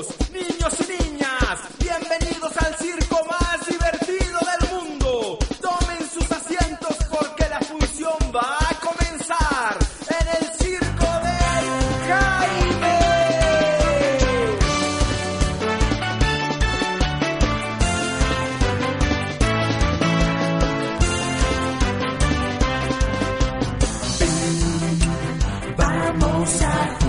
chicos, niños y niñas, bienvenidos al circo más divertido del mundo. Tomen sus asientos porque la función va a comenzar en el circo del Jaime. Vamos a